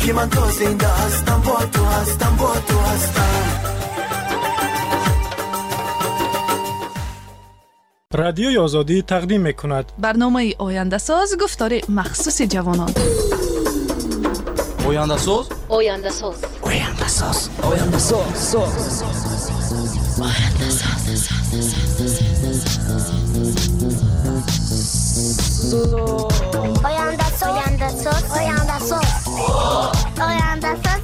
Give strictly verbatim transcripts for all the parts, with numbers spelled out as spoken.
که من تا زنده هستم با تو هستم با تو هستم. رادیوی آزادی تقدیم میکند برنامه آینده ساز گفتار مخصوص جوانان. آینده ساز آینده ساز آینده ساز آینده ساز آینده ساز آینده ساز آینده ساز آینده ساز آینده ساز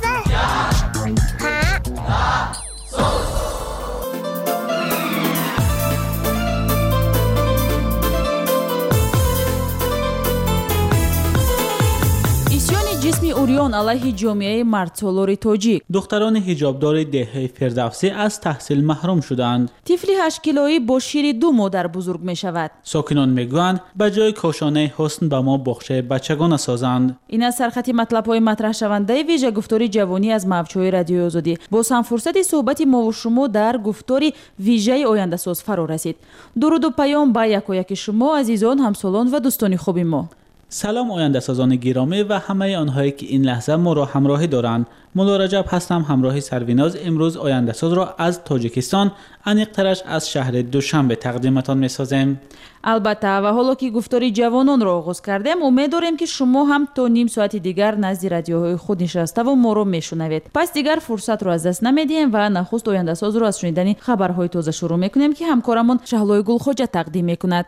جسمی اوریان علیه جامعه مردسالار تاجیک. دختران حجابدار دهه فردوسی از تحصیل محروم شدند. طفل هشت کیلویی با شیر دو مادر بزرگ می شود. ساکنان میگویند به جای کاشانه حسن به ما بخش بچگان سازند. این از سرخط مطلب های مطرح شونده ویژه گفتاری جوانی از موجهای رادیوی آزادی. باز هم فرصت صحبت ما و شما در گفتاری ویژه آینده ساز فرا رسید. درود و پیام به یک و یک شما عزیزان، همسالان و دوستان خوب ما. سلام آینده سازان گرامی و همه آنهایی که این لحظه ما را همراهی دارند. مولا رجب هستم، همراه سرویناز. امروز آینده ساز را از تاجیکستان، انیقترش از شهر دوشنبه تقدیمتان می‌سازیم. البته و حالا که گفتاری جوانان را آغاز کردیم، امید داریم که شما هم تا نیم ساعت دیگر نزد رادیوهای خود نشسته و ما را میشنوید. پس دیگر فرصت را از دست نمیدیم و نخست آینده ساز را از شنیدن خبرهای تازه شروع میکنیم که همکارمون شهلای گلخوجه تقدیم میکند.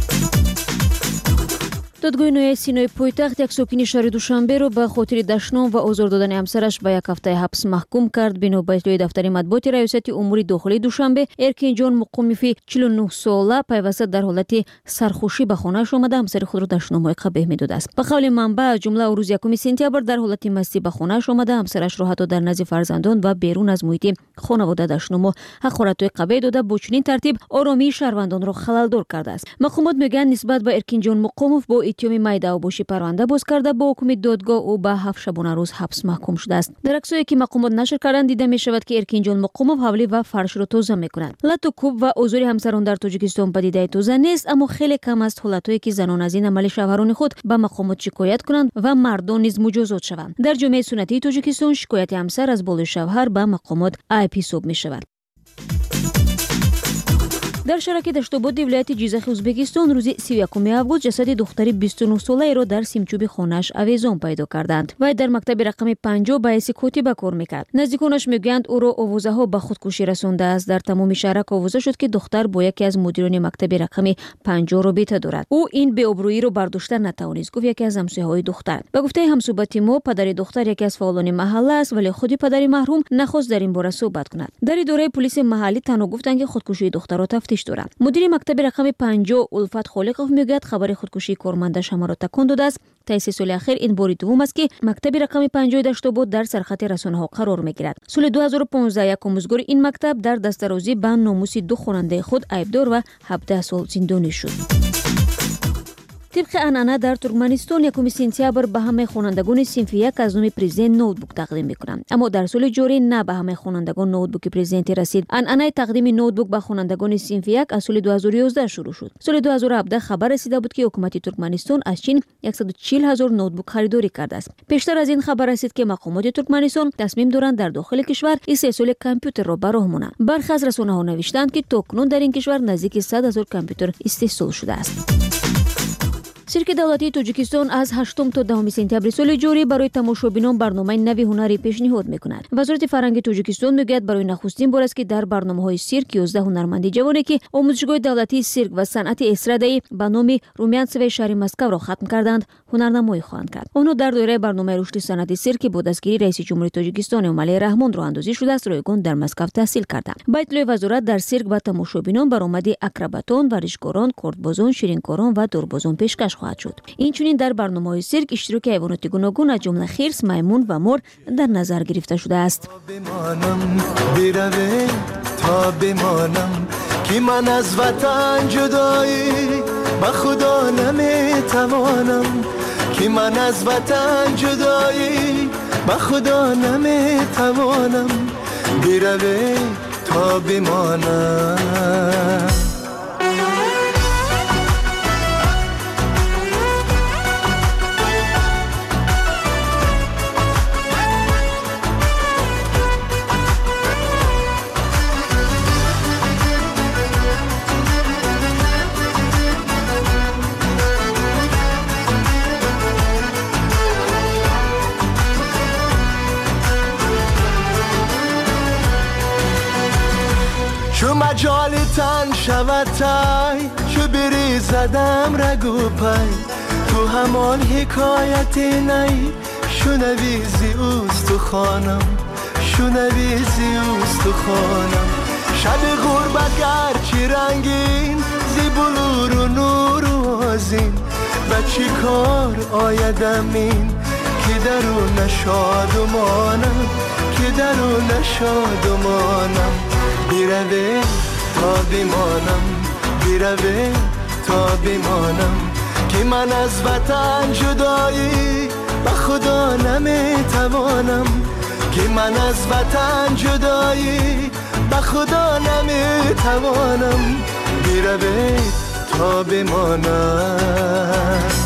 دادگاه نوی سینای پایتخت یک ساکن شهر دوشنبه را به خاطر دشنام و آزار دادن همسرش به یک هفته حبس محکوم کرد. بنا به اطلاع دفتر مطبوعات ریاست امور داخلی دوشنبه، ارکین جان مقومفی چهل و نه ساله پیوسته در حالت سرخوشی به خانه‌اش آمده همسر خود را دشنام‌های قبیح می‌داده است. به قول منبع از جمله روز یکم سپتامبر در حالت مستی به خانه‌اش آمده همسرش را حتی در نزد فرزندان و بیرون از محیط خانواده دشنام و حقارت‌های قبیح داده با چنین ترتیب آرامی شهروندان را خلل‌دار کرده است. مقامات میگن نسبت به ارکین جان مقومف با اتهام مایده و باشی پرونده باز کرده با حکم دادگاه او به هفت شبانه روز حبس محکوم شده است. در عکسایی که مقامات نشر کردند دیده می شود که ارکین جان مقومف حوله و فرش را توزیع می‌کند. لط و کوب و آزار همسران در تاجیکستان پدیده تازه نیست، اما خیلی کم است حالتایی که زنان از این عمل شوهران خود به مقامات شکایت کنند و مردان نیز مجازات شوند. در جامعه سنتی تاجیکستان شکایت همسر از بالای شوهر به مقامات عیب حساب می شود. در شرکت دشتاباد ولایت جیزخ ازبکستان روز سی و یکم آگوست جسد دختری بیست و نه ساله را در سیمچوب خانه‌اش اویزان پیدا کردند. وی در مکتب رقم پنجاه به حیث کاتب کار میکرد. نزدیکانش میگویند او را آوازه ها به خودکشی رسانده است. در تمام شهر آوازه شد که دختر با یکی از مدیران مکتب رقم پنجاه رابطه دارد. او این بی‌آبرویی را برداشته نتوانست، گفت یکی از همسایه‌های دختر. به گفته همصحبت ما، پدر دختر یکی از فعالان محله است، ولی خود پدر مرحوم نخواست در این باره صحبت کند. در اداره پلیس محلی تنها گفتند که خودکشی دختر را تفتیش دارند. مدیر مکتب رقم پنجاه الفت خالقов میگوید خبر خودکشی کارمندش همه را تکان داده است. تا سه سال اخیر این بار دوم است که مکتب رقم پنجاه دشتاباد در سرخط رسانه‌ها قرار میگیرد. سال دو هزار و پانزده یک آموزگار این مکتب در دسترازی به ناموس دو خواننده خود عیبدار و هفده سال زندانی شد. طبق عنعنه در ترکمنستان یکم سپتامبر به همه خوانندگان صنف یک از نام پرزیدنت نوتبوک تقدیم میکنند، اما در سال جاری نه به همه خوانندگان نوتبوک پرزیدنت رسید. عنعنه تقدیم نوتبوک به خوانندگان صنف یک از سال دو هزار و یازده شروع شد. سال دو هزار و هفده خبر رسیده بود که حکومت ترکمنستان از چین صد و چهل هزار نوتبوک خریداری کرده است. پیشتر از این خبر رسید که مقامات ترکمنستان تصمیم دارند در داخل کشور استحصال کامپیوتر را به راه مانند. برخی از رسانه‌ها نوشتند که تاکنون در این کشور نزدیک صد هزار کامپیوتر استحصال شده است. سیرک دولتی تاجیکستان از هشتم تا دهم سپتامبر سال جاری برای تماشابینان برنامه نوی هنری پیشنهاد میکند. وزارت فرهنگ تاجیکستان میگوید برای نخستین بار است که در برنامه‌های سیرک یازده هنرمند جوانی که آموزشگاه دولتی سیرک و صنعت استرادایی به نام رومیانسوی شهر مسکو را ختم کردند هنرنمایی خواهند کرد. آنها در دایره برنامه رشد صنعت سیرک با دستگیری رئیس جمهوری تاجیکستان امالی رحمان راه اندازی شده است رایگان در مسکو تحصیل کردند. با اطلاع وزارت در سیرک به تماشابینان برآمده اکروباتان، ورزشکاران، کردبازان، شیرینکاران و دوربازان پیشکش خواهد شد. اینچنین در برنامه‌های سیرک اشتراک حیوانات گوناگون از جمله خرس، میمون و مور در نظر گرفته شده است. تا بمانم که من از وطن جدایی با خدا نمیتوانم، که من از وطن جدایی با خدا نمیتوانم، بروی تا بمانم. زدم رگو پای تو همان حکایت نی شنویزی اوست تو خانم شنویزی اوست تو خانم شب غربت گرچی رنگین زی بلور و نور و آزین و چی کار آیدم این که درو نشاد و مانم که درو نشاد و مانم بیروه تا بیمانم بیروه تا بیمانم که من از وطن جدایی به خدا نمیتوانم که من از وطن جدایی به خدا نمیتوانم بیروه تا بمانم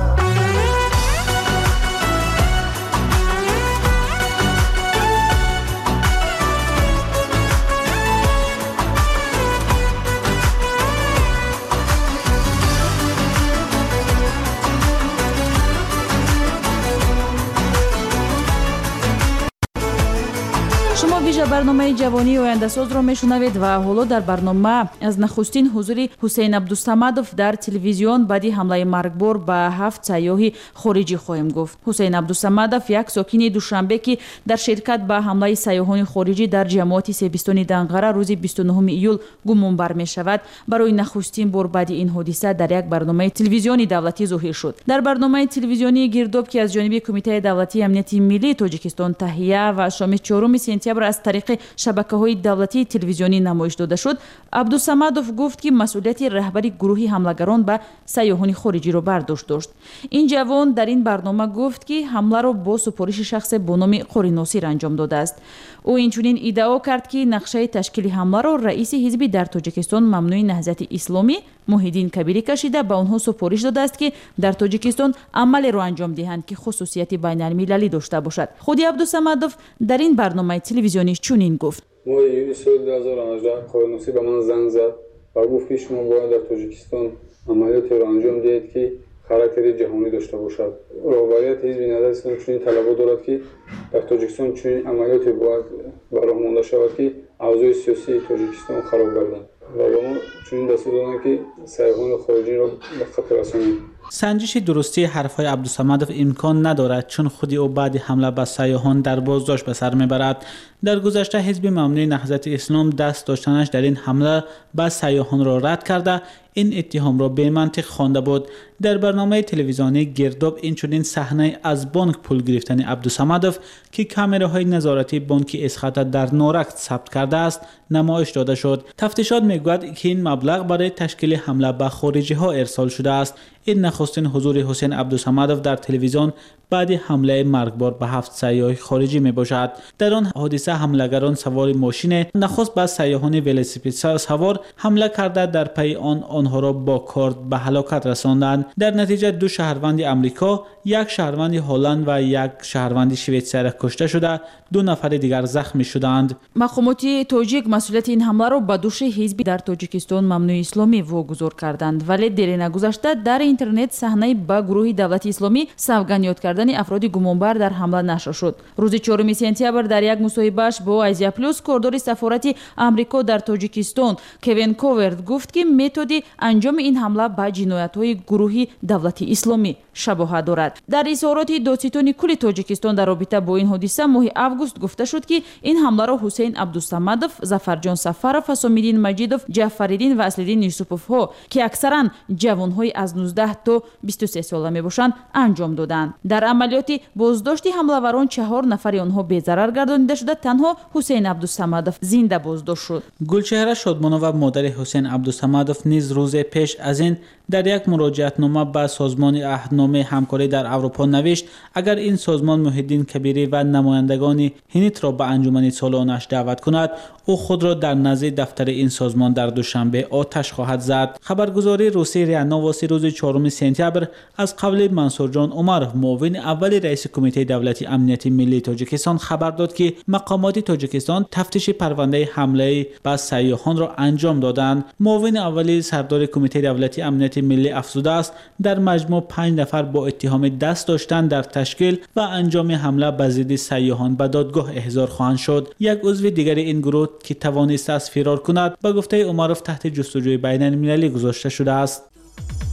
شما ویژه برنامه جوانی آینده‌ساز را میشنوید و حالا در برنامه از نخستین حضور حسین عبدالصمدов در تلویزیون بعدی حمله مرگبار به هفت سیاح خارجی خواهیم گفت. حسین عبدالصمدов یک ساکن دوشنبه که در شرکت به حمله سیاحان خارجی در جماعت سیبستان دنقره روز بیست و نهم ایول گمانبر می شود برای نخستین بار بعد این حادثه در یک برنامه تلویزیونی دولتی ظاهر شد. در برنامه تلویزیونی گرداب که از جانب کمیته دولتی امنیت ملی تاجیکستان تهیه و شام چهارم سپتامبر از طریق شبکه‌های دولتی تلویزیونی نمایش داده شد، عبدالصمدов گفت که مسئولیت رهبری گروه حملگران به سیاحان خارجی را برداشت داشت. این جوان در این برنامه گفت که حمله را با سپارش شخص با نام قاری ناصر انجام داده است. او اینچنین ادعا کرد که نقشه تشکیل حمله را رئیس حزب در تاجیکستان ممنوع نهضت اسلامی محیدین کبیری کشیده به آنها سپارش داده است که در تاجیکستان عمل را انجام دهند که خصوصیت بین المللی داشته باشد. خود عبدالصمدov در این برنامه تلویزیونی چنین گفت: ما یونی سال دو هزار و هجده قاری ناصر به من زنگ زد و گفت که شما باید در تاجیکستان عملیاتی را انجام دهید که خاراکتر جهانی داشته باشد. رهبریت حزب نهضت اسلامی چنین طلبات دارد که در تاجیکستان چنین عملیاتی باید براه مانده شود که اوضاع سیاسی تاجیکستان خراب گردد و با ما چنین دستور دادند که سیاحان خارجی را به خطر رسانیم. سنجش درستی حرفهای عبدالصمدov امکان ندارد چون خودی او بعد حمله به سیاحان در بازداشت به سر میبرد. در گذشته حزب ممنوع نهضت اسلام دست داشتنش در این حمله به سیاحان را رد کرده این اتهام را به منطق خوانده بود. در برنامه تلویزیونی گرداب اینچنین صحنه از بانک پول گرفتن عبدالصمدov که کامراهای نظارتی بانک اسخط در نورک ثبت کرده است نمایش داده شد. تفتیشات میگوید که این مبلغ برای تشکیل حمله به خارجی ها ارسال شده است. این نخستین حضور حسین عبدالصمدov در تلویزیون بعد حمله مرگبار به هفت سیاح خارجی می باشد. در آن حادثه حملگران سوار ماشین نخست به سیاحان ولسیپید سوار حمله کرده در پی آن آنها را با کارد به هلاکت رساندند. در نتیجه دو شهروند امریکا، یک شهروند هلند و یک شهروند شویتزر کشته شده، دو نفر دیگر زخمی شدند. مقامات تاجیک مسئولیت این حمله را به دوش حزب در تاجیکستان ممنوع اسلامی واگذار کردند، ولی دیر نگذشته در اینترنت صحنه به گروه دولت اسلامی سوگند یاد کردن افراد گمانبر در حمله نشر شد. روز چهارم سپتامبر در یک مصاحبه‌اش با ایزیا پلوس کاردار سفارت آمریکا در تاجیکستان کوین کوورد گفت که متد انجام این حمله به جنایت‌های گروه دولت اسلامی شباهت دارد. در اظهارات دادستان کل تاجیکستان در رابطه با این حادثه ماه اوگوست گفته شد که این حمله را حسین عبدالصمدov، ظفرجان سفرов، حسامالدین مجیدov، جعفرالدین و اصلالدین یوسفوف ها که اکثرا جوان‌های از نوزده تا بیست و سه ساله میباشند انجام دادند. در عملیات بازداشت حمله‌وران چهار نفر آنها بی‌ضرر گردانیده شده، تنها حسین عبدالصمدov زنده بازداشت شد. گلچهره شادمانова مادر حسین عبدالصمدov نیز روز پیش از این در یک مراجعتنامه به سازمان عهدنامه همکاری در اروپا نوشت اگر این سازمان محیدین کبیری و نمایندگان هنیت را به انجمن سالانش دعوت کند او خود را در نزد دفتر این سازمان در دوشنبه آتش خواهد زد. خبرگزاری روسی ریا نووستی روز چهارم سپتامبر از قول منصور جان عمرov معاون اول رئیس کمیته دولتی امنیت ملی تاجیکستان خبر داد که مقامات تاجیکستان تفتیش پرونده حمله به سیاحان را انجام دادند. معاون اول سردار کمیته دولتی امنیت ملی افزوده است در مجموع پنج نفر با اتهام دست داشتن در تشکیل و انجام حمله به ضد سیاحان به دادگاه احضار خواهند شد. یک عضو دیگر این گروه که توانسته است فرار کند به گفته عمرov تحت جستجوی بین المللی گذاشته شده است.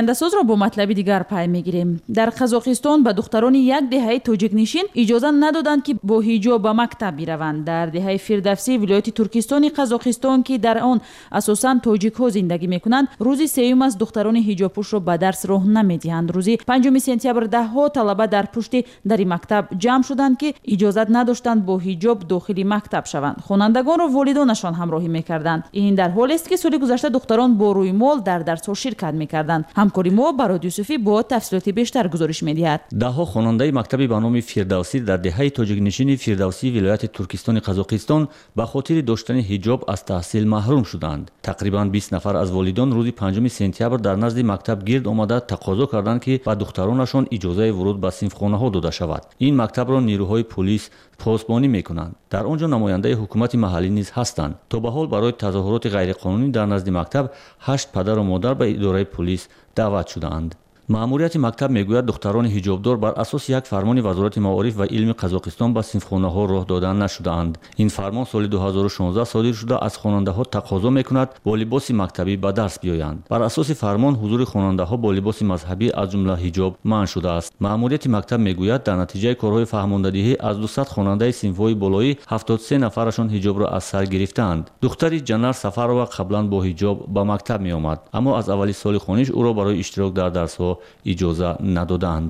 ояндасозро бо матлаби дигар пай мегирем. дар қазоқистон ба духтарони як деҳаи тоҷикнишин иҷоза надоданд ки бо ҳиҷоб ба мактаб бираванд. дар деҳаи фирдавсӣ вилояти туркистони қазоқистон ки дар он асосан тоҷикҳо зиндагӣ мекунанд, рӯзи сеюм аст духтарони ҳиҷобпӯшро ба дарс роҳ намедиҳанд. рӯзи панҷуми сентябр даҳҳо талаба дар пушти дари мактаб ҷамъ шуданд ки иҷозат надоштанд бо ҳиҷоб дохили мактаб шаванд. хонандагонро волидонашон ҳамроҳӣ мекарданд. ин дар ҳолест ки соли гузашта духтарон бо рӯймол дар дарсҳо ширкат мекарданд. ҳамкори мо Барод Юсуфӣ бо тафсилоти бештар гузориш медиҳад. даҳҳо хонандаи мактаби ба номи фирдавсӣ дар деҳаи тоҷикнишини фирдавсӣ вилояти туркистони қазоқистон ба хотири доштани ҳиҷоб аз таҳсил маҳрум шуданд. тақрибан бист нафар аз волидон рӯзи панҷуми сентябр дар назди мактаб гирд омада тақозо карданд ки ба духтаронашон иҷозаи вуруд ба синфхонаҳо дода шавад. ин мактабро нирӯҳои пулис посбонӣ мекунанд. дар он ҷо намояндаи ҳукумати маҳаллӣ низ ҳастанд. то ба ҳол барои тазоҳуроти ғайриқонунӣ дар назди мактаб ҳашт падару модар ба идораи пулис даъват шудаанд. маъмурияти мактаб мегӯяд духтарони ҳиҷобдор бар асоси як фармони вазорати маориф ва илми қазоқистон ба синфхонаҳо роҳ дода нашудаанд. ин фармон соли дуҳазору шонздаҳ содир шуда аз хонандаҳо тақозо мекунад бо либоси мактабӣ ба дарс биёянд. бар асоси фармон ҳузури хонандаҳо бо либоси мазҳабӣ аз ҷумла ҳиҷоб манъ шудааст. маъмурияти мактаб мегӯяд дар натиҷаи корҳои фаҳмондадиҳӣ аз дусад хонандаи синфҳои болоӣ ҳафтод и се нафарашон ҳиҷобро аз сар гирифтаанд. духтари Ҷанар Сафарова қаблан бо ҳиҷоб ба мактаб меомад, аммо аз аввали соли хониш ӯро барои иштирок дар дарсҳо иҷоза надоданд.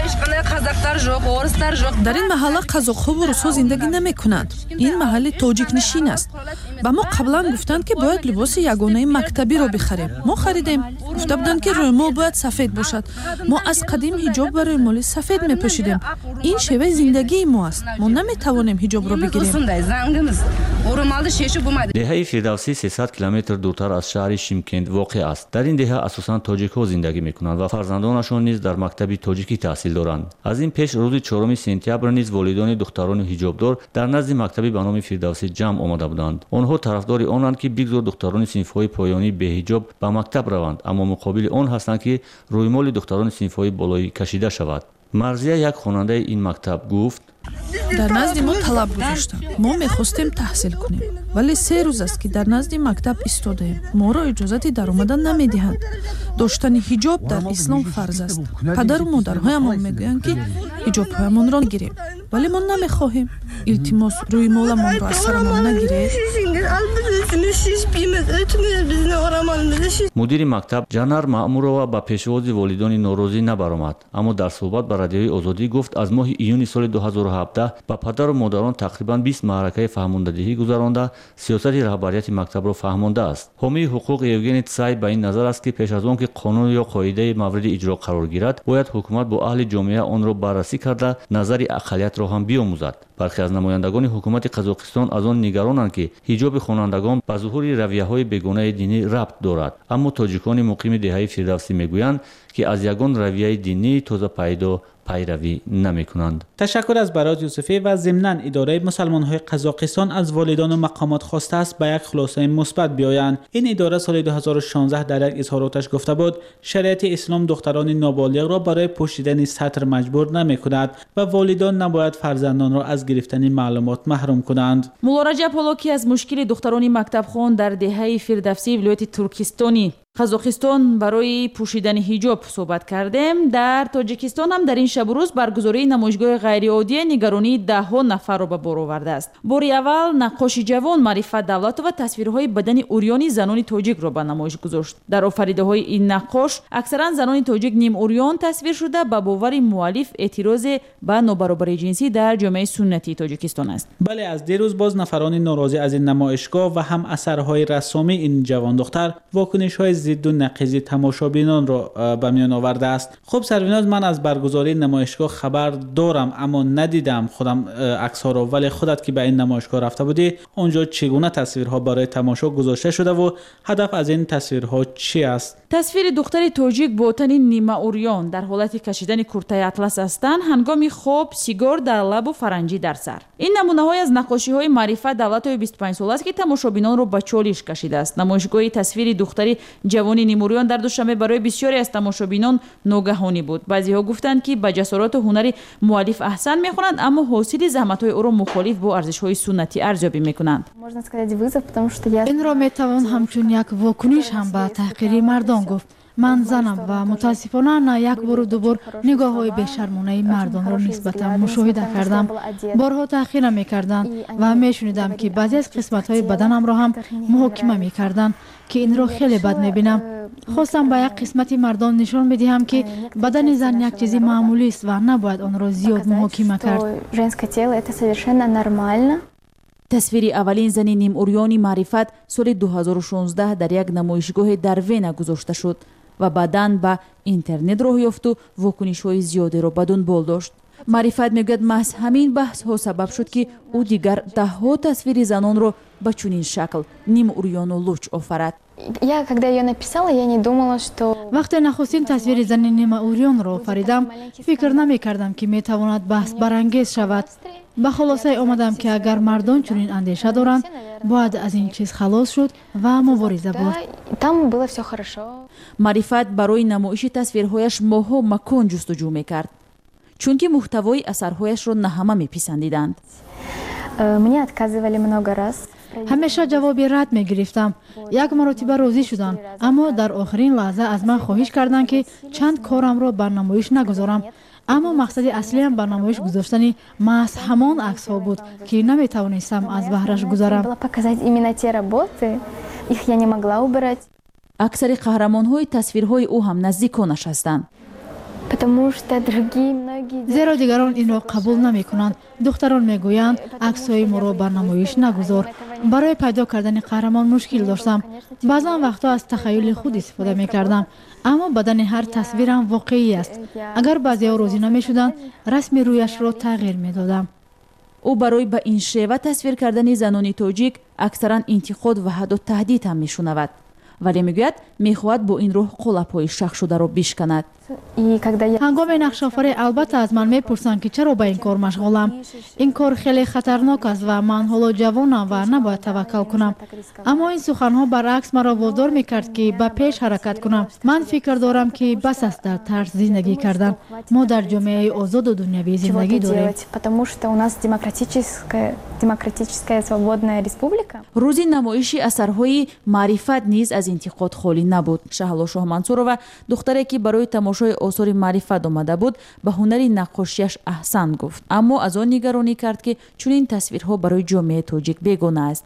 дар ин маҳалла қазоқҳо ва русҳо зиндагӣ намекунанд. ин маҳалли тоҷикнишин аст. ба мо қаблан гуфтанд ки бояд либоси ягонаи мактабиро бихарем. мо харидем. гуфта буданд ки рӯймол бояд сафед бошад. мо аз қадим ҳиҷоб ва рӯймоли сафед мепӯшидем. ин шеваи зиндагии мо аст. мо наметавонем ҳиҷобро бигирем. деҳаи фирдавсӣ сесад километр дуртар аз шаҳри Шимкент воқеъ аст. дар ин деҳа асосан тоҷикҳо зиндагӣ мекунанд ва фарзандонашон низ дар мактаби тоҷикӣ таҳсил доранд. аз ин пеш рӯзи чоруми сентябр низ волидони духтарони ҳиҷобдор дар назди мактаби ба номи фирдавсӣ ҷамъ омада буданд. онҳо тарафдори онанд ки бигзор духтарони синфҳои поёнӣ беҳиҷоб ба мактаб раванд, аммо муқобили он ҳастанд ки рӯймоли духтарони синфҳои болоӣ кашида шавад. марзия, як хонандаи ин мактаб, гуфт: дар назди мо талаб гузоштанд. мо мехостем таҳсил кунем, вале се рӯз аст ки дар назди мактаб истодаем. моро иҷозати даромада намедиҳанд. доштани ҳиҷоб дар ислом фарз аст. падару модарҳоямон мегӯянд ки ҳиҷобҳоямонро гирем, вале мо намехоҳем. илтимос, рӯймоламонро аз сарамон нагиред. мудири мактаб Ҷанар Маъмурова ба пешвози волидони норозӣ набаромад, аммо дар суҳбат ба радиои Озодӣ гуфт аз моҳи июни соли дуҳазору ҳабдаҳ ба падару модарон тақрибан бист маъракаи фаҳмондадиҳӣ гузаронда сиёсати раҳбарияти мактабро фаҳмондааст. ҳомии ҳуқуқ Евгений Цай ба ин назар аст ки пеш аз он ки қонун ё қоидаи мавриди иҷро қарор гирад, бояд ҳукумат бо аҳли ҷомеа онро баррасӣ карда назари ақалиятро ҳам биомӯзад. бархе аз намояндагони ҳукумати Қазоқистон аз он нигаронанд ки ҳиҷоби хонандагон ба зуҳури равияҳои бегонаи динӣ рабт дорад, аммо тоҷикони муқими деҳаи фирдавсӣ мегӯянд ки аз ягон равияи динии тоза пайдо пайравӣ намекунанд. ташаккур аз Барод Юсуфӣ ва зимнан идораи мусалмонҳои Қазоқистон аз волидону мақомот хостааст ба як хулосаи мусбат биёянд. ин идора соли дуҳазору шонздаҳ дар як изҳороташ гуфта буд шариати ислом духтарони ноболиғро барои пӯшидани сатр маҷбур намекунад ва волидон набояд фарзандонро аз гирифтани маълумот маҳрум кунанд. мулло Раҷаб ҳоло ки аз мушкили духтарони мактабхон дар деҳаи фирдавсӣ вилояти туркистони Қазоқистон барои пӯшидани ҳиҷоб суҳбат кардем. дар Тоҷикистон ҳам дар ин шабу рӯз баргузории намоишгоҳи ғайриоддия нигаронии даҳҳо нафарро ба бор овардааст. бори аввал наққоши ҷавон Маърифат Давлатова тасвирҳои бадани урёни занони тоҷикро ба намоиш гузошт. дар офаридаҳои ин наққош аксаран занони тоҷик нимурён тасвир шуда, ба бовари муаллиф эътирозе ба нобаробарии ҷинсӣ дар ҷомеаи суннатии Тоҷикистон аст. бале аз дирӯз боз нафарони норозӣ аз ин намоишгоҳ ва ҳам асарҳои рассомии ин ҷавондухтар вокунишҳои зидду нақизи тамошобинонро ба миён овардааст. хуб Сарвиноз, ман аз баргузории намоишгоҳ хабар дорам, аммо надидам худам аксҳоро, вале худат ки ба ин намоишгоҳ рафта будӣ, он ҷо чӣ гуна тасвирҳо барои тамошо гузошта шудаву ҳадаф аз ин тасвирҳо чӣ аст? тасвири духтари тоҷик бо тани нимаурён дар ҳолати кашидани куртаи атлас ҳастанд, ҳангоми хоб сигор дар лабу фаранҷӣ дар сар. ин намунаҳои аз наққошиҳои Маърифат Давлатови бисту панҷ сола аст ки тамошобинонро ба чолиш кашидааст. намоишгоҳи тасвири духтари ҷавони нимурён дар душанбе барои бисёре аз тамошобинон ногаҳонӣ буд. баъзеҳо гуфтанд ки ба ҷасорату ҳунари муаллиф аҳсан мехонанд, аммо ҳосили заҳматҳои ӯро мухолиф бо арзишҳои суннатӣ арзёбӣ мекунанд. инро метавон ҳамчун як вокуниш ҳам ба таҳқири мардон гуфт. من زنم و متاسفانه نه یک بار و دو بار نگاه های بیشرمانه مردان را نسبتا مشاهده کردم. بارها تأخیر میکردند و میشنیدم که بعضی از قسمت های بدنم را هم محاکمه میکردند که این را خیلی بد میبینم. خواستم با یک قسمت مردان نشان بدهم که بدن زن یک چیز معمولی است و نباید آن را زیاد محاکمه کرد. تصویر اولین زن نیم اوریانی معرفت سال دو هزار و شانزده در یک نمایشگاه در وین گذاشته شد و بعداً به اینترنت راه یافت و واکنش‌های زیادی را به دنبال داشت. معرفت میگوید محض همین بحث ها سبب شد که او دیگر ده ها تصویر زنان را به چنین شکل نیم اوریان و لوچ آفرد. وقتی نخستین تصویر زن نیم اوریان را آفریدم فکر نمی کردم که می تواند بحث برانگیز شود. به خلاصه آمدم که اگر مردان چنین اندیشه دارند باید از این چیز خلاص شد و مبارزه بود. معرفت برای نمایش تصویرهایش ماه و مکان جستجو میکرد چون که محتوای اثرهایش را نه همه میپسندیدند. همیشه جوابی رد می گرفتم. یک مرتبه راضی شدند اما در آخرین لحظه از من خواهش کردند که چند کارم را بر نمایش نگذارم. اما مقصد اصلی هم بر نمایش گذاشتن محض همان عکس ها بود که نمی توانستم از بهرش گذارم. اکثر قهرمان های تصویرهای او هم نزدیکانش هستند. زیرا دیگران این را قبول نمی کنند. دختران می گویند عکس های ما را بر نمایش نگذار. برای پیدا کردن قهرمان مشکل داشتم. بعضا وقتا از تخیل خود استفاده می کردم. اما بدن هر تصویرم واقعی است. اگر بعضی ها راضی نمی شدند رسم رویش را تغییر می دادم. او برای به این شیوه تصویر کردن زنان تاجیک اکثرا انتقاد و حد و تهدید هم می شنود. ولی میگوید میخواهد با این روح قلپ‌های شخ شده را بشکند. هنگام نقش‌آفری البته از من میپرسند که چرا با این کار مشغولم. این کار خیلی خطرناک است و من حالا جوانم و نباید توکل کنم. اما این سخنها برعکس مرا وادار میکرد که به پیش حرکت کنم. من فکر دارم که بس است در ترس زندگی کردن. ما در جامعه آزاد و دنیوی زندگی داریم. روزی نمایشی اثرهای معرفت نیز از انتقاد خالی نبود. شهلا شاه منصورова دختری که برای تماشای آثار معرفت آمده بود به هنر نقاشیش احسن گفت، اما از آن نگرانی کرد که چون این تصویرها برای جامعه تاجیک بیگانه است.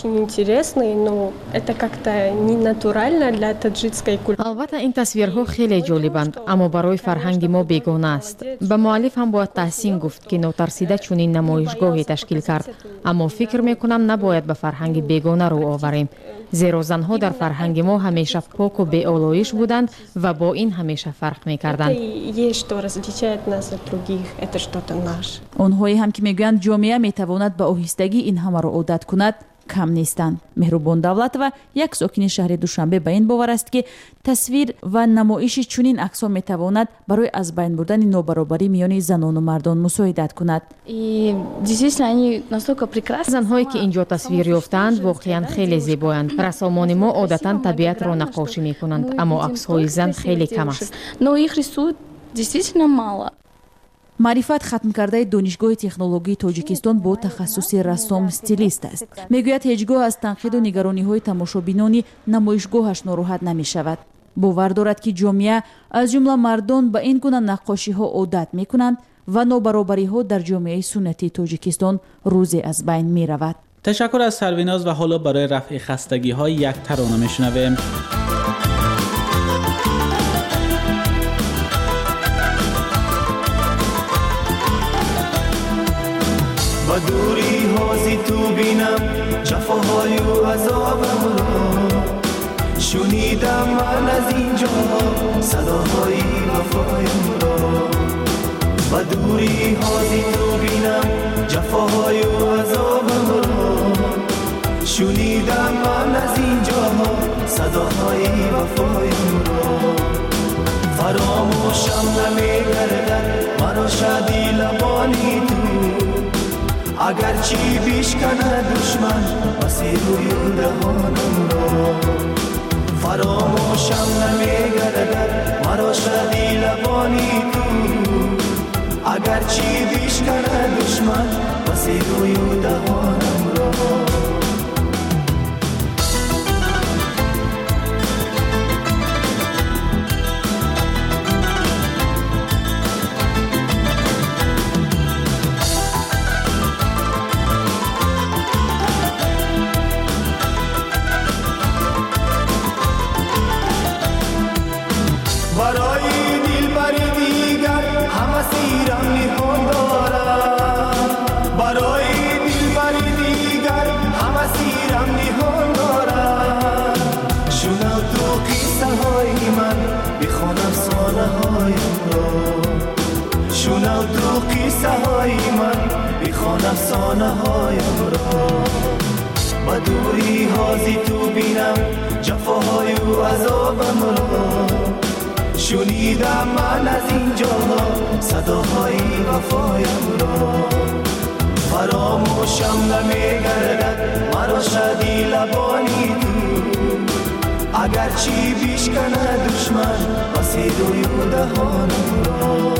البته این تصویرها خیلی جالبند اما برای فرهنگ ما بیگانه است. به مؤلف هم باید تحسین گفت که ناترسیده چنین نمایشگاهی تشکیل کرد، اما فکر میکنم نباید به فرهنگ بیگانه رو آوریم، زیرا زنها در فرهنگ ما همیشه پاک و بی‌آلایش بودند و با این همیشه فرق میکردند. آنهایی هم که میگویند جامعه میتواند به آهستگی این همه را عادت کند کم نیستند. مهربان دولتова یک ساکن شهر دوشنبه به این باور است که تصویر و نمایش چنین عکس‌ها میتواند برای از بین بردن نابرابری میان زنان و مردان مساعدت کند. زنهایی که اینجا تصویر یافتند واقعا خیلی زیبایند. رسامان ما عادتا طبیعت را نقاشی میکنند اما عکس‌های زن خیلی کم است. معرفت ختم کرده دانشگاه تکنولوژی تاجیکستان با تخصص رسام استیلیست است. میگوید هیچگاه از تنقید و نگرانی های تماشابینان نمایشگاهش ناراحت نمی شود. باور دارد که جامعه از جمله مردان به این گونه نقاشی ها عادت می کنند و نابرابری ها در جامعه سنتی تاجیکستان روزی از بین می رود. تشکر از سرویناز و حالا برای رفع خستگی ها یک ترانه می شنویم. با دوری هازی تو بینم جفاهای و عذابم را شنیدم من از اینجا صداهای وفایم را. با دوری هازی تو بینم جفاهای و عذابم را شنیدم من از اینجا صداهای وفایم را. فراموشم نمیگردد مرا شادی لبانی تو اگر چی بیشکنه دشمن بسی روی دهانم را. فراموشم نمیگردد مرا شادی لبانی تو اگر چی بیشکنه دشمن بسی روی دهانم را. خانه هایم را با دوری هازی تو بینم جفاهای و عذابم را شنیدم من از اینجا صداهای وفایم را فراموشم نمیگردد مرا شدی لبانی تو اگر چی بیشکنه دشمن واسه روی دهانم را.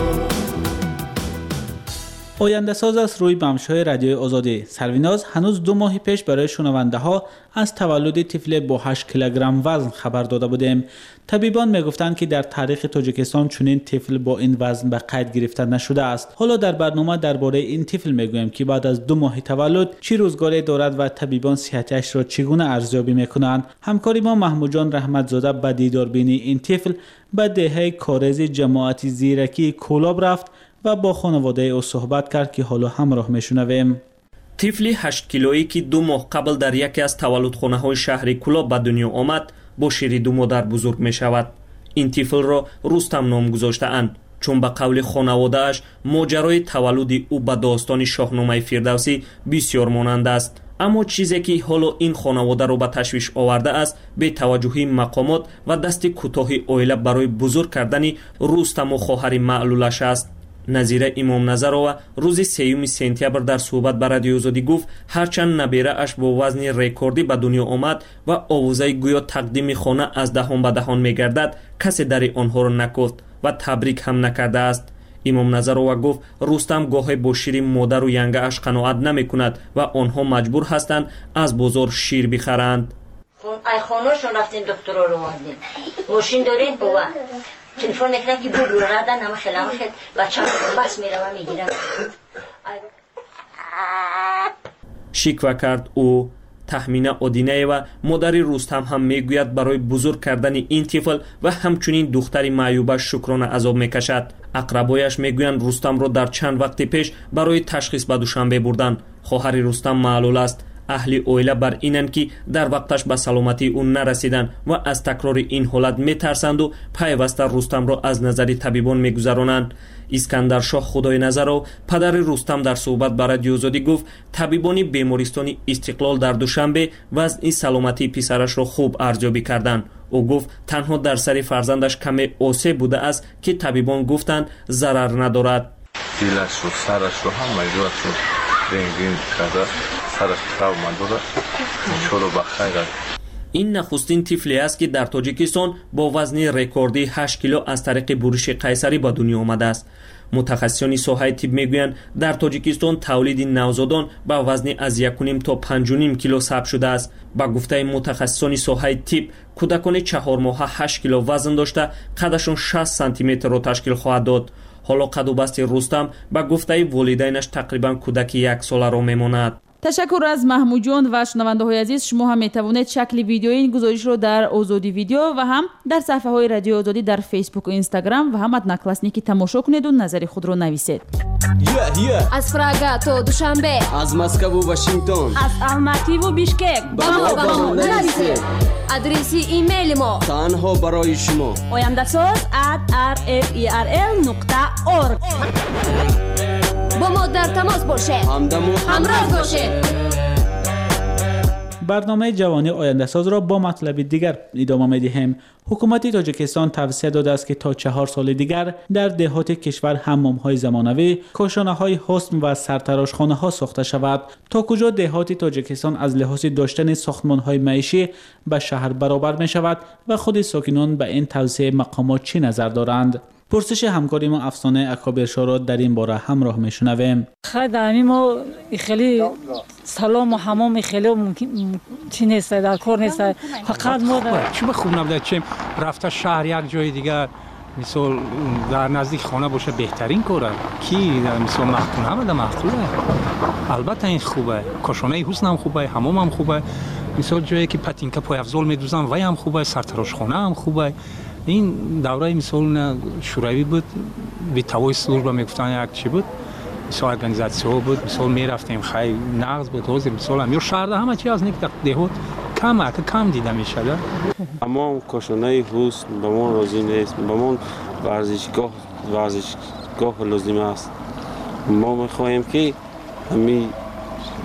آینده ساز است روی بمش‌های رادیوی آزادی. سرویناز هنوز دو ماه پیش برای شنونده ها از تولد طفل با هشت کیلوگرم وزن خبر داده بودیم. طبیبان میگفتند که در تاریخ تاجیکستان چنین طفل با این وزن به قید گرفته نشده است. حالا در برنامه درباره این طفل میگویم که بعد از دو ماه تولد چه روزگاری دارد و طبیبان صحتش را چگونه ارزیابی میکنند. همکاری ما محمود جان رحمتزاده به دیداربینی این طفل به دهه کارز جماعت زیرکی کولاب رفت و با خانواده او صحبت کرد که حالا همراه میشنویم. طفلی هشت کیلویی که دو ماه قبل در یکی از تولدخانه‌های شهر کولاب به دنیا آمد با شیر دو مادر بزرگ می شود. این طفل را رستم نام گذاشته اند چون به قول خانواده اش ماجرای تولد او به داستان شاهنامه فردوسی بسیار مانند است. اما چیزی که حالا این خانواده را به تشویش آورده است به توجهی مقامات و دست کوتاه عائله برای بزرگ کردن رستم و خواهر معلولش است. نظیره امام نظرова روز سیوم سپتامبر در صحبت با رادیو آزادی گفت هرچند نبیره اش با وزن رکوردی به دنیا آمد و آوازه گویا تقدیم خانه از دهان به دهان میگردد کسی در آنها را نکفت و تبریک هم نکرده است. امام نظرова گفت رستم گاهی با شیر مادر و ینگه اش قناعت نمی کند و آنها مجبور هستند از بازار شیر بخرند. ای خانه‌شون رفتیم دکتر رو آوردیم ماشین دارین بابا تلفن میکنه که بود ردن همه خیلی همه خیلی بچه هم بس میره و میگیرم شکوه کرد او. تخمینه آدینه و مادر رستم هم میگوید برای بزرگ کردن این طفل و همچنین دختری معیوبه شکرانه عذاب میکشد. اقربایش میگویند رستم را در چند وقت پیش برای تشخیص به دوشنبه بردند. خواهر رستم معلول است. اهل عائله بر اینند که در وقتش به سلامتی او نرسیدند و از تکرار این حالت میترسند و پیوسته رستم را از نظر طبیبان میگذرانند. اسکندر شاه خدای نظر و پدر رستم در صحبت با رادیو آزادی گفت طبیبان بیمارستان استقلال در دوشنبه وضع سلامتی پسرش را خوب ارزیابی کردند. او گفت تنها در سر فرزندش کمی آسیب بوده است که طبیبان گفتند ضرر ندارد. دلش و سرش رو هم میدواد شد رنگین کرده سرش خراب مندوده چولو بخیر است. این نخستین طفلی است که در تاجیکستان با وزن رکوردی هشت کیلو از طریق برش قیصری به دنیا آمده است. متخصصان ساحه طب میگویند در تاجیکستان تولید نوزادان با وزن از یک و نیم تا پنج و نیم کیلو ثبت شده است. با گفته متخصصان ساحه طب کودکان چهار ماهه هشت کیلو وزن داشته قدشون شصت سانتی متر را تشکیل خواهد داد. حالا قد و بست رستم با گفته والدینش تقریبا کودک یک ساله را میماند. تشکر از محمود جان و شنونده های عزیز. شما هم میتوانید شکل ویدیو این گزارش رو در آزادی ویدیو و هم در صفحه های رادیو آزادی در فیسبوک و اینستاگرام و هم ادناکلاسنیکی تماشا کنید و نظر خود رو نویسید. yeah, yeah. از پراگا تا دوشنبه، از مسکو و واشنگتن، از الماتی و بیشکک با ما با ما نویسید. آدرس ایمیل ما تنها برای شما oyandasaz at r f e r l نقطه org. با ما در تماس باشه، همراه باشه. برنامه جوانی آینده ساز را با مطلب دیگر ادامه می‌دهیم. حکومت تاجیکستان توصیه داده است که تا چهار سال دیگر در دهات کشور حمام‌های زمانوی، کاشانه‌های حسن و سرتراشخانه‌ها ساخته شود. تا کجا دهات تاجیکستان از لحاظ داشتن ساختمان‌های معیشی به شهر برابر می‌شود و خود ساکنان به این توصیه مقامات چه نظر دارند؟ پرسش همکاری ما افسانه اکابرشاه را در این باره همراه میشنویم. خیلی ما خیلی سلام و حمام خیلی ممکن چی نیست در کار نیست. فقط ما چه به خوب نبوده چه رفته شهر یک جای دیگر مثلا در نزدیک خانه باشه بهترین کاره. کی مثلا مختون هم ده مختونه. البته این خوبه. کاشانه حسن هم خوبه، حمام هم خوبه. مثلا جایی که پتینکه پای افضل میدوزن وای هم خوبه، سرتراشخانه هم خوبه. این دوره مثلا شوروی بود، به توای سلوج میگفتن یک چی بود، مثلا ارگانیزاسیون بود، مثلا میرفتیم خیلی نقض بود، حاضر مثلا هم یا شهر همه چی از نیک دهات کم کم دیده میشه. اما کاشانه حسن به ما راضی نیست، به ما ورزشگاه ورزشگاه لازم است. ما میخواهیم که همین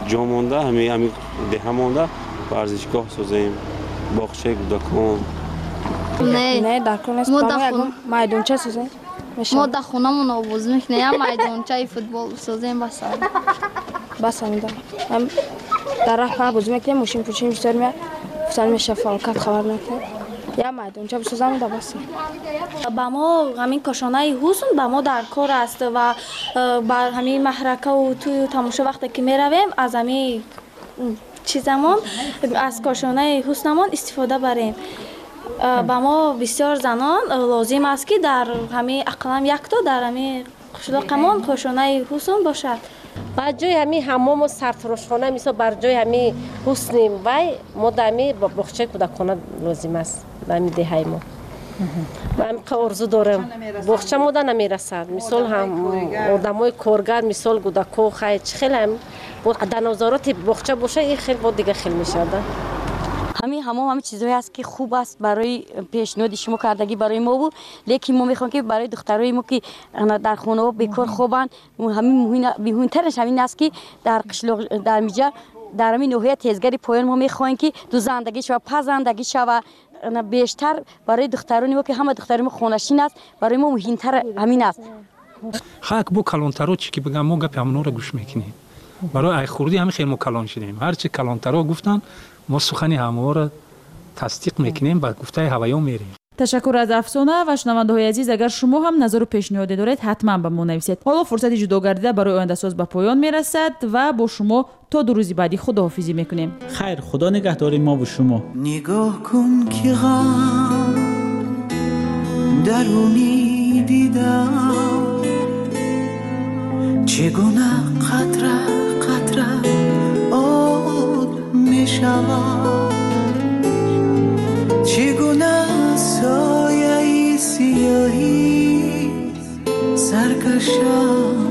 جا مونده همین همین ده مونده ورزشگاه سازیم باغچه کودکان نه نه در کل است برای میدانچه سازیم ما در خونمون آواز میکنیم یا میدانچه فوتبال سازیم بس بس همین هم در راه بازی میکنیم ماشین پوشیم بیشتر میاد فوتبال میشه فالکات خبر میکنیم یا میدانچه بسازیم در بس با ما همین کاشانه حسن با ما در کار است و با همین محرکه و توی تماشا وقتی که میرویم از همین چیزمون از کاشانه حسنمون استفاده بریم با ما بسیار زنان لازم است که در همین اقلام یک تا در همین قشلاقمون کاشانه حسن باشد بر جای همین حمام و سرفروشخانه مثلا بر جای همین حسنیم وای ما در همین باغچه کودکانه لازم است در همین دهه ما و هم ارزو دارم باغچه ما در نمیرسد مثال هم آدمای کارگر مثال کودکو خیلی خیلی هم در نظارت باغچه باشه این خیلی بود دیگه خیلی میشه همین همه همه چیزایی است که خوب است برای پیشنهاد شما کردگی برای ما بود لیکن ما میخوام که برای دخترای ما که در خونه ها بیکار خوبن همین مهمترش همین است که در قشلاق در میجا در همین نوحه تیزگری پایان ما میخوایم که دو زندگی شو پزندگی شو بیشتر برای دخترانی ما که همه دخترای ما خونشین است برای ما مهمتر همین است خاک بو کلانترو چی که بگم ما گپ همون رو گوش میکنیم برای ای خوردی همین خیلی ما کلان شدیم هر چی کلانترو گفتن ما سخنی همه را تصدیق میکنیم و گفته هوایان میریم. تشکر از افسانه و شنونده های عزیز اگر شما هم نظر و پیشنهاد دارید حتما به ما نویسید. حالا فرصت جدا گردیده برای آینده ساز به پایان میرسد و با شما تا دو روز بعدی خداحافظی میکنیم. خیر خدا نگهدار ما و شما. نگاه کن که غم درونی دیدم چگونه قطره قطره آب میشود چگونه سایه سیاهی سرکشم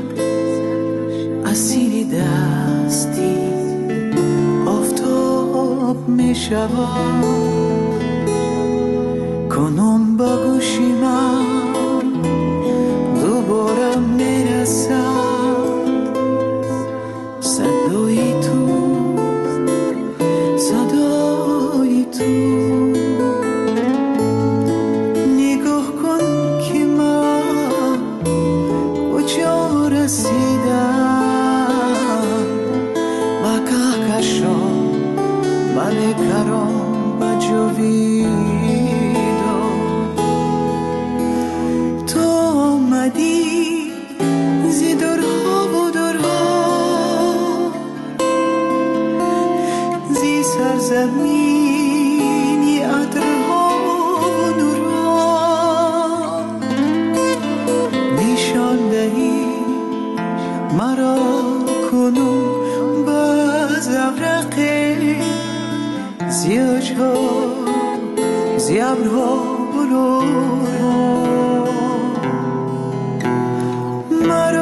اسیر دستی آفتاب میشود کنم با گوشی من دوباره میرسد صدای تو صدای تو نگاه کن که من کجا رسیدم با کهکشان ملکران با جاویدان تو آمدی زی درها و درها زی سرزمینی عطرها و نورها نشان دهی مرا کنون با زورق زیاجها زیابرها بلورها مرا